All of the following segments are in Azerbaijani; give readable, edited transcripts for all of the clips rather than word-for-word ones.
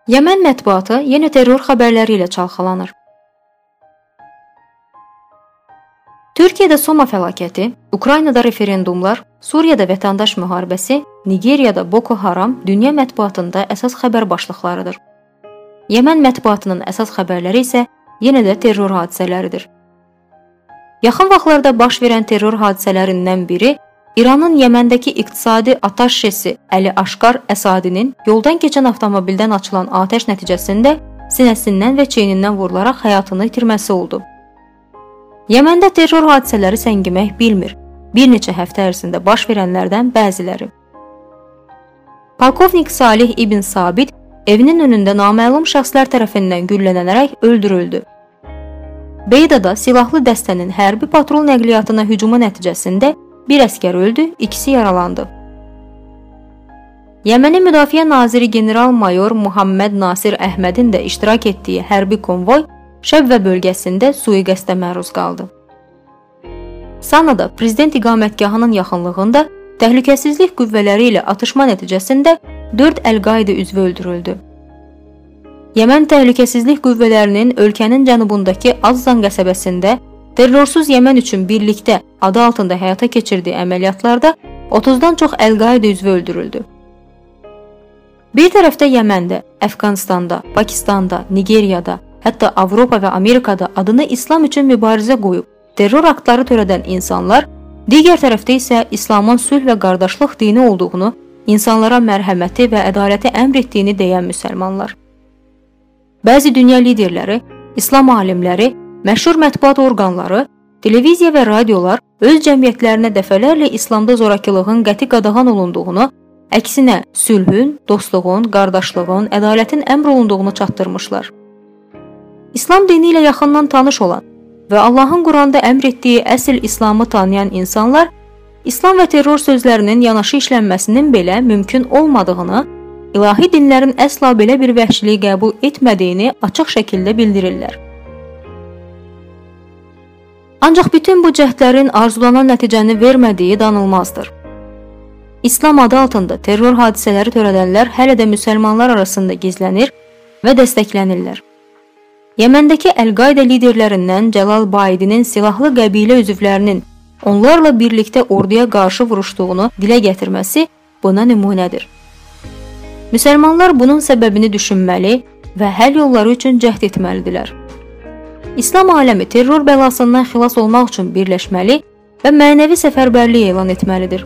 Yəmən mətbuatı yenə terror xəbərləri ilə çalxalanır. Türkiyədə Soma fəlakəti, Ukraynada referendumlar, Suriyada vətəndaş müharibəsi, Nigeriyada Boko Haram dünya mətbuatında əsas xəbər başlıqlarıdır. Yəmən mətbuatının əsas xəbərləri isə yenə də terror hadisələridir. Yaxın vaxtlarda baş verən terror hadisələrindən biri İranın Yəməndəki iqtisadi ataşesi Əli Aşqar Əsadinin yoldan keçən avtomobildən açılan atəş nəticəsində sinəsindən və çiynindən vurularaq həyatını itirməsi oldu. Yəməndə terror hadisələri səngimək bilmir. Bir neçə həftə ərzində baş verənlərdən bəziləri. Polkovnik Salih İbn Sabit evinin önündə naməlum şəxslər tərəfindən güllələnərək öldürüldü. Beydada silahlı dəstənin hərbi patrul nəqliyyatına hücumu nəticəsində bir əsgər öldü, ikisi yaralandı. Yəmənin Müdafiə Naziri General-Mayor Muhammed Nasir Əhmədin də iştirak etdiyi hərbi konvoy Şəbvə bölgəsində sui-qəsdə məruz qaldı. Sanada prezident iqamətgahının yaxınlığında təhlükəsizlik qüvvələri ilə atışma nəticəsində 4 Əl-Qaidə üzvü öldürüldü. Yəmən təhlükəsizlik qüvvələrinin ölkənin cənubundakı Azzan qəsəbəsində terrorsuz Yəmən üçün birlikdə adı altında həyata keçirdiyi əməliyyatlarda 30-dan çox Əl-Qaidə üzvü öldürüldü. Bir tərəfdə Yəməndə, Əfqanistanda, Pakistanda, Nigeriyada, hətta Avropa və Amerikada adını İslam üçün mübarizə qoyub terror aktları törədən insanlar, digər tərəfdə isə İslamın sülh və qardaşlıq dini olduğunu, insanlara mərhəməti və ədaləti əmr etdiyini deyən müsəlmanlar. Bəzi dünya liderləri, İslam alimləri, məşhur mətbuat orqanları, televiziya və radiolar öz cəmiyyətlərinə dəfələrlə İslamda zorakılığın qəti qadağan olunduğunu, əksinə sülhün, dostluğun, qardaşlığın, ədalətin əmr olunduğunu çatdırmışlar. İslam dini ilə yaxından tanış olan və Allahın Quranda əmr etdiyi əsl İslamı tanıyan insanlar İslam və terror sözlərinin yanaşı işlənməsinin belə mümkün olmadığını, ilahi dinlərin əsla belə bir vəhşiliyi qəbul etmədiyini açıq şəkildə bildirirlər. Ancaq bütün bu cəhdlərin arzulanan nəticəni vermədiyi danılmazdır. İslam adı altında terror hadisələri törədənlər hələ də müsəlmanlar arasında gizlənir və dəstəklənirlər. Yəməndəki Əl-Qaidə liderlərindən Cəlal Baidinin silahlı qəbilə üzvlərinin onlarla birlikdə orduya qarşı vuruşduğunu dilə gətirməsi buna nümunədir. Müsəlmanlar bunun səbəbini düşünməli və həll yolları üçün cəhd etməlidirlər. İslam aləmi terror bəlasından xilas olmaq üçün birləşməli və mənəvi səfərbərlik elan etməlidir.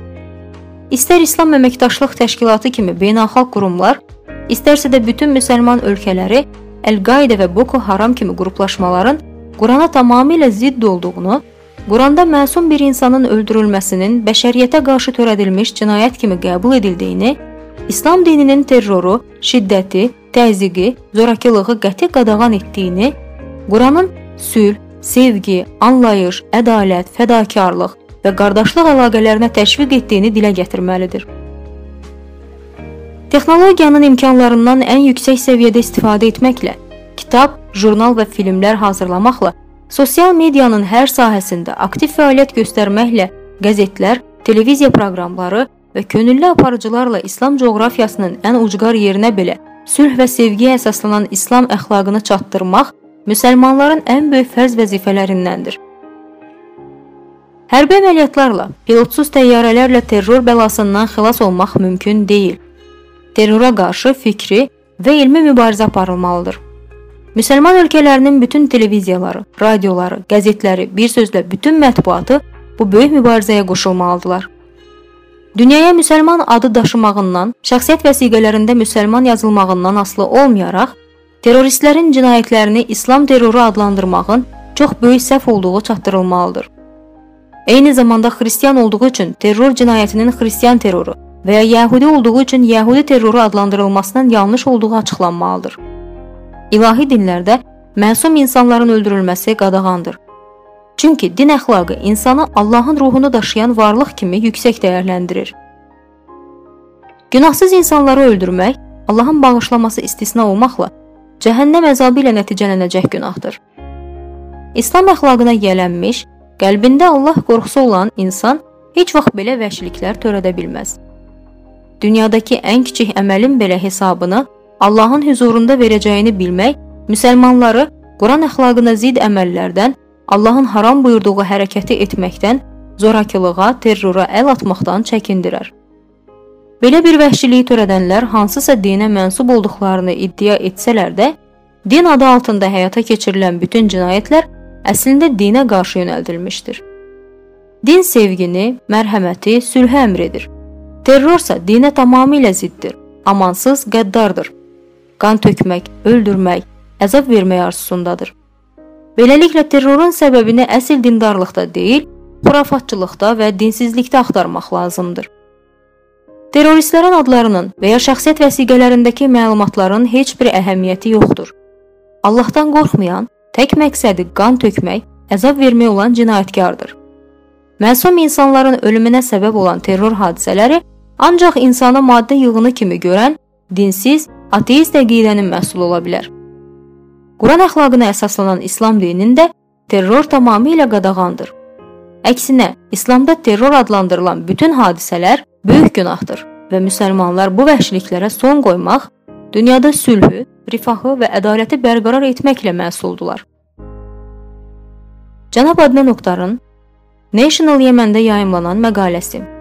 İstər İslam Əməkdaşlıq Təşkilatı kimi beynəlxalq qurumlar, istərsə də bütün müsəlman ölkələri Əl-Qaidə və Boko Haram kimi qruplaşmaların Qurana tamamilə zidd olduğunu, Quranda məsum bir insanın öldürülməsinin bəşəriyyətə qarşı törədilmiş cinayət kimi qəbul edildiyini, İslam dininin terroru, şiddəti, təzyiqi, zorakılığı qəti qadağan etdiyini, Quranın sülh, sevgi, anlayış, ədalət, fədakarlıq və qardaşlıq əlaqələrinə təşviq etdiyini dilə gətirməlidir. Texnologiyanın imkanlarından ən yüksək səviyyədə istifadə etməklə, kitab, jurnal və filmlər hazırlamaqla, sosial medianın hər sahəsində aktiv fəaliyyət göstərməklə, qəzetlər, televiziya proqramları və könüllü aparıcılarla İslam coğrafiyasının ən ucqar yerinə belə sülh və sevgiyə əsaslanan İslam əxlaqını çatdırmaq müsəlmanların ən böyük fərz vəzifələrindəndir. Hərbi əməliyyatlarla, pilotsuz təyyarələrlə terror bəlasından xilas olmaq mümkün deyil. Terrora qarşı fikri və elmi mübarizə aparılmalıdır. Müsəlman ölkələrinin bütün televiziyaları, radioları, qəzetləri, bir sözlə bütün mətbuatı bu böyük mübarizəyə qoşulmalıdırlar. Dünyaya müsəlman adı daşımağından, şəxsiyyət vəsiqələrində müsəlman yazılmağından asılı olmayaraq, terroristlərin cinayətlərini İslam terroru adlandırmağın çox böyük səhv olduğu çatdırılmalıdır. Eyni zamanda xristian olduğu üçün terror cinayətinin xristian terroru və ya yəhudi olduğu üçün yəhudi terroru adlandırılmasının yanlış olduğu açıqlanmalıdır. İlahi dinlərdə məsum insanların öldürülməsi qadağandır. Çünki din əxlaqı insanı Allahın ruhunu daşıyan varlıq kimi yüksək dəyərləndirir. Günahsız insanları öldürmək, Allahın bağışlaması istisna olmaqla, cəhənnəm əzabı ilə nəticələnəcək günahdır. İslam əxlaqına yiyələnmiş, qəlbində Allah qorxusu olan insan heç vaxt belə vəhşiliklər törədə bilməz. Dünyadakı ən kiçik əməlin belə hesabını Allahın huzurunda verəcəyini bilmək müsəlmanları Quran əxlaqına zidd əməllərdən, Allahın haram buyurduğu hərəkəti etməkdən, zorakılığa, terrora əl atmaqdan çəkindirər. Belə bir vəhşiliyi törədənlər hansısa dinə mənsub olduqlarını iddia etsələr də, din adı altında həyata keçirilən bütün cinayətlər əslində dinə qarşı yönəldilmişdir. Din sevgini, mərhəməti, sülhü əmr edir. Terrorsa dinə tamamilə ziddir, amansız, qəddardır. Qan tökmək, öldürmək, əzab vermək arzusundadır. Beləliklə terrorun səbəbini əsl dindarlıqda deyil, xurafatçılıqda və dinsizlikdə axtarmaq lazımdır. Terroristlərin adlarının və ya şəxsiyyət vəsiqələrindəki məlumatların heç bir əhəmiyyəti yoxdur. Allahdan qorxmayan, tək məqsədi qan tökmək, əzab vermək olan cinayətkardır. Məsum insanların ölümünə səbəb olan terror hadisələri ancaq insana maddə yığını kimi görən, dinsiz, ateist əqidənin məhsulu ola bilər. Quran əxlaqına əsaslanan İslam dinində terror tamamilə qadağandır. Əksinə, İslamda terror adlandırılan bütün hadisələr böyük günahdır və müsəlmanlar bu vəhşiliklərə son qoymaq, dünyada sülhü, rifahı və ədaləti bərqərar etməklə məsuldular. Cənab Adnan Oktarın National Yemen'də yayımlanan məqaləsi.